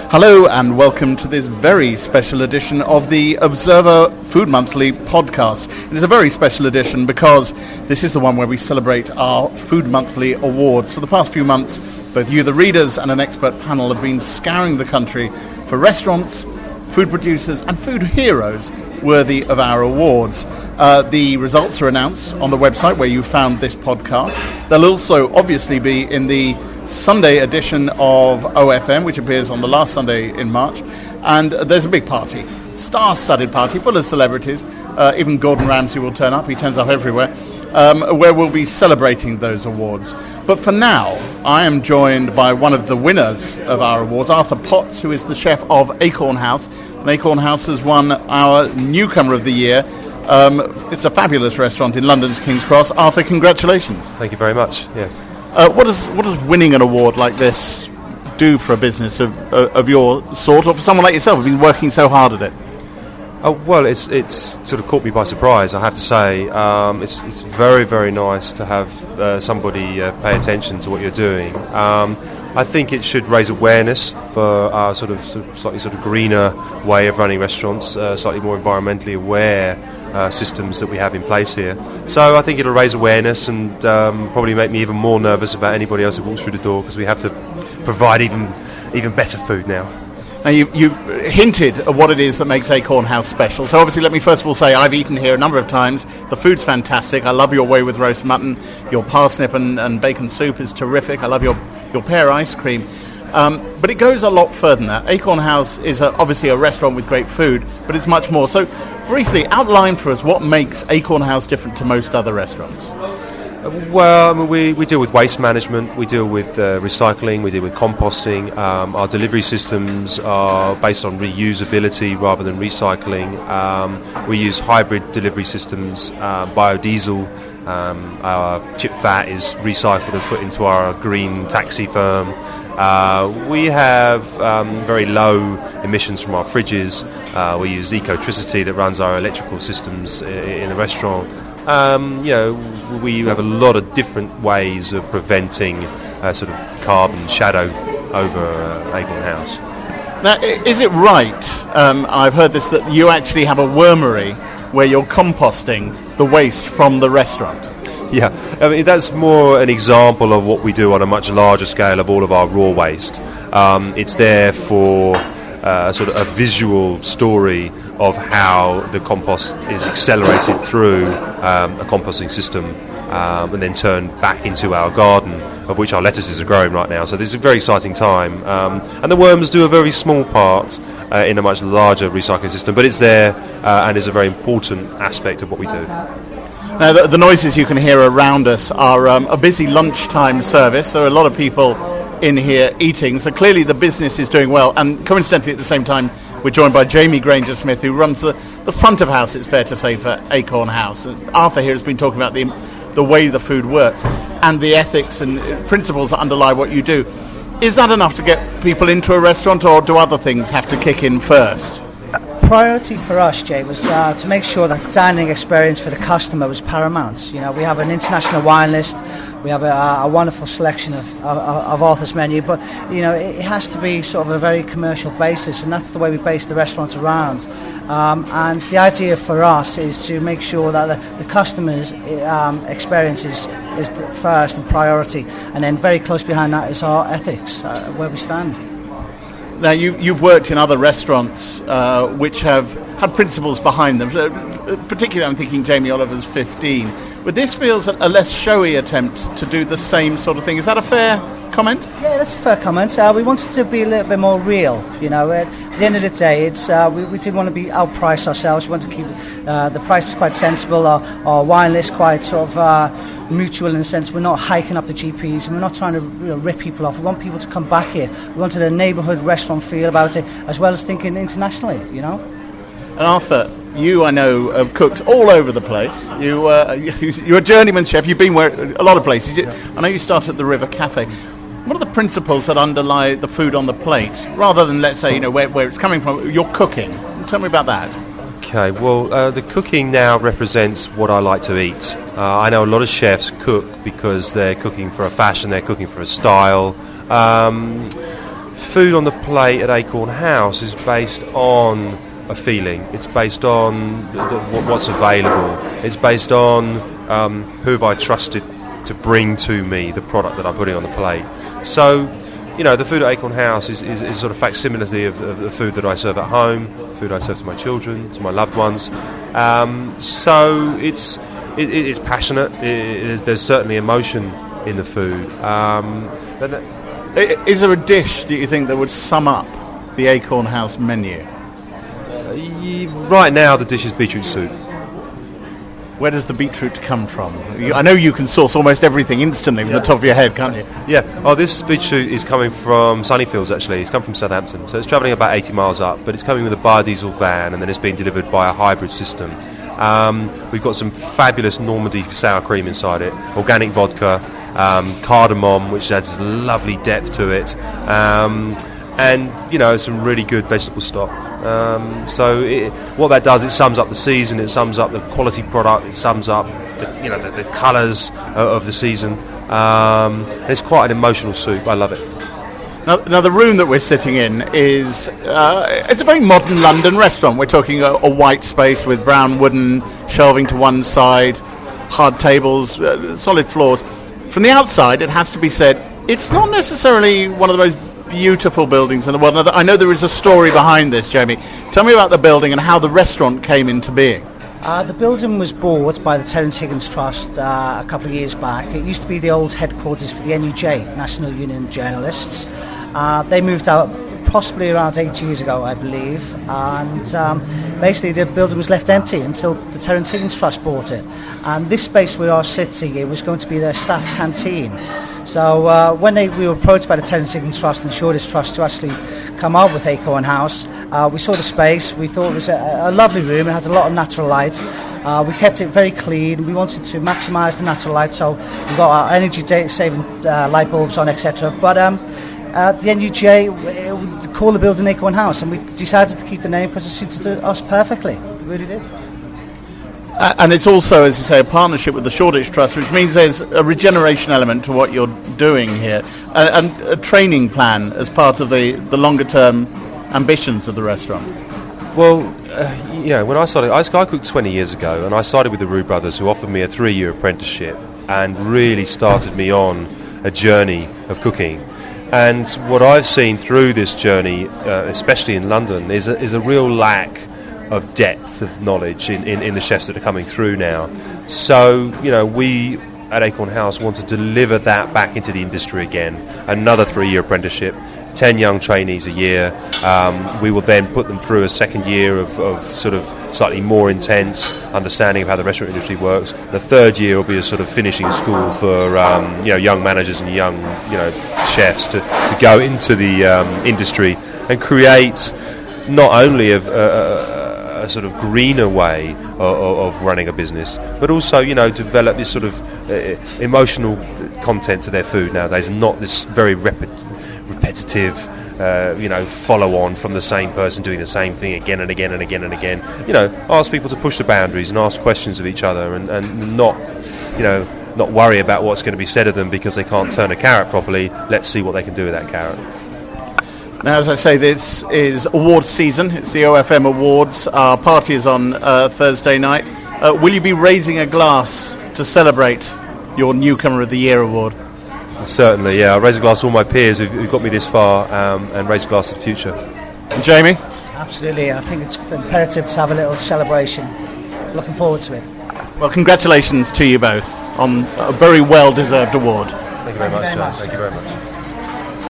Hello and welcome to this very special edition of the Observer Food Monthly podcast. It is a very special edition because this is the one where we celebrate our Food Monthly awards. For the past few months, both you, the readers, and an expert panel have been scouring the country for restaurants, food producers and food heroes worthy of our awards. The results are announced on the website where you found this podcast. They'll also obviously be in the Sunday edition of OFM, which appears on the last Sunday in March. And there's a big party, star-studded party full of celebrities. Even Gordon Ramsay will turn up. He turns up everywhere, where we'll be celebrating those awards. But for now, I am joined by one of the winners of our awards, Arthur Potts, who is the chef of Acorn House. And Acorn House has won our Newcomer of the Year. It's a fabulous restaurant in London's King's Cross. Arthur, congratulations. Thank you very much. Yes. What does winning an award like this do for a business of your sort, or for someone like yourself who's been working so hard at it? Oh, well, it's sort of caught me by surprise, I have to say. It's very, very nice to have somebody pay attention to what you're doing. I think it should raise awareness for our slightly greener way of running restaurants, slightly more environmentally aware systems that we have in place here. So I think it'll raise awareness and probably make me even more nervous about anybody else who walks through the door, because we have to provide even better food now. Now, you hinted at what it is that makes Acorn House special. So obviously, let me first of all say I've eaten here a number of times. The food's fantastic. I love your way with roast mutton. Your parsnip and bacon soup is terrific. I love your pear ice cream. But it goes a lot further than that. Acorn House is obviously a restaurant with great food, but it's much more. So briefly, outline for us what makes Acorn House different to most other restaurants. Well, I mean, we deal with waste management, we deal with recycling, we deal with composting. Our delivery systems are based on reusability rather than recycling. We use hybrid delivery systems, biodiesel. Our chip fat is recycled and put into our green taxi firm. We have very low emissions from our fridges. We use Ecotricity that runs our electrical systems in the restaurant. We have a lot of different ways of preventing sort of carbon shadow over Acorn House. Now, is it right, I've heard this, that you actually have a wormery where you're composting the waste from the restaurant? Yeah, I mean, that's more an example of what we do on a much larger scale of all of our raw waste. It's there for sort of a visual story of how the compost is accelerated through a composting system and then turned back into our garden, of which our lettuces are growing right now. So this is a very exciting time. And the worms do a very small part in a much larger recycling system, but it's there and is a very important aspect of what we do. Now, the noises you can hear around us are a busy lunchtime service. There are a lot of people in here eating, so clearly the business is doing well. And coincidentally, at the same time, we're joined by Jamie Granger-Smith, who runs the front of house, it's fair to say, for Acorn House. And Arthur here has been talking about the way the food works and the ethics and principles that underlie what you do. Is that enough to get people into a restaurant, or do other things have to kick in first? Priority for us, Jay, was to make sure that dining experience for the customer was paramount. You know, we have an international wine list, we have a wonderful selection of Arthur's menu, but you know, it has to be sort of a very commercial basis, and that's the way we base the restaurant around. And the idea for us is to make sure that the customer's experience is the first and priority, and then very close behind that is our ethics, where we stand. Now, you've worked in other restaurants which have had principles behind them. Particularly, I'm thinking Jamie Oliver's 15. But this feels a less showy attempt to do the same sort of thing. Is that a fair comment? Yeah, that's a fair comment. We wanted to be a little bit more real. You know, at the end of the day, it's we didn't want to be outpriced ourselves. We want to keep the prices quite sensible. Our wine list quite sort of mutual in the sense we're not hiking up the GPs and we're not trying to rip people off. We want people to come back here. We wanted a neighbourhood restaurant feel about it, as well as thinking internationally. You know. And Arthur, you, I know, have cooked all over the place. You're a journeyman chef. You've been a lot of places. I know you started at the River Cafe. What are the principles that underlie the food on the plate, rather than, let's say, where it's coming from, your cooking? Tell me about that. Okay, well, the cooking now represents what I like to eat. I know a lot of chefs cook because they're cooking for a fashion, they're cooking for a style. food on the plate at Acorn House is based on a feeling. It's based on what's available. It's based on who have I trusted to bring to me the product that I'm putting on the plate. So, the food at Acorn House is sort of facsimile of the food that I serve at home, food I serve to my children, to my loved ones. So it's passionate. There's certainly emotion in the food. Is there a dish that you think that would sum up the Acorn House menu? Right now, the dish is beetroot soup. Where does the beetroot come from? I know you can source almost everything instantly from the top of your head, can't you? Yeah. Oh, this beetroot is coming from Sunnyfields, actually. It's come from Southampton. So it's travelling about 80 miles up, but it's coming with a biodiesel van, and then it's being delivered by a hybrid system. We've got some fabulous Normandy sour cream inside it, organic vodka, cardamom, which adds lovely depth to it, and some really good vegetable stock. What that does, it sums up the season, it sums up the quality product, it sums up the colours of the season. It's quite an emotional soup. I love it. Now the room that we're sitting in is it's a very modern London restaurant. We're talking a white space with brown wooden shelving to one side, hard tables, solid floors. From the outside, it has to be said, it's not necessarily one of the most beautiful buildings in the world. I know there is a story behind this, Jamie. Tell me about the building and how the restaurant came into being. The building was bought by the Terence Higgins Trust a couple of years back. It used to be the old headquarters for the NUJ, National Union of Journalists. They moved out possibly around 8 years ago, I believe, and basically the building was left empty until the Terence Higgins Trust bought it. And this space we are sitting in was going to be their staff canteen. So when we were approached by the Terence Higgins Trust and the Shoreditch Trust to actually come out with Acorn House, we saw the space. We thought it was a lovely room. It had a lot of natural light. We kept it very clean. We wanted to maximise the natural light, so we got our energy-saving light bulbs on, etc. But the NUJ called the building Acorn House, and we decided to keep the name because it suited us perfectly. It really did. And it's also, as you say, a partnership with the Shoreditch Trust, which means there's a regeneration element to what you're doing here, and a training plan as part of the longer-term ambitions of the restaurant. Well, when I started, I cooked 20 years ago, and I started with the Roux brothers, who offered me a 3-year apprenticeship and really started me on a journey of cooking. And what I've seen through this journey, especially in London, is a real lack of depth of knowledge in the chefs that are coming through now. So, we at Acorn House want to deliver that back into the industry again. Another 3-year apprenticeship, 10 young trainees a year. We will then put them through a second year of sort of slightly more intense understanding of how the restaurant industry works. The third year will be a sort of finishing school for young managers and young chefs to go into the industry and create not only a sort of greener way of running a business, but also develop this sort of emotional content to their food nowadays, and not this very repetitive follow on from the same person doing the same thing again and again and again and again. Ask people to push the boundaries and ask questions of each other, and not worry about what's going to be said of them because they can't turn a carrot properly. Let's see what they can do with that carrot. Now, as I say, this is awards season. It's the OFM Awards. Our party is on Thursday night. Will you be raising a glass to celebrate your Newcomer of the Year award? Certainly, yeah. I'll raise a glass to all my peers who've got me this far, and raise a glass to the future. And Jamie? Absolutely. I think it's imperative to have a little celebration. Looking forward to it. Well, congratulations to you both on a very well-deserved award. Thank you very much. Thank you very much.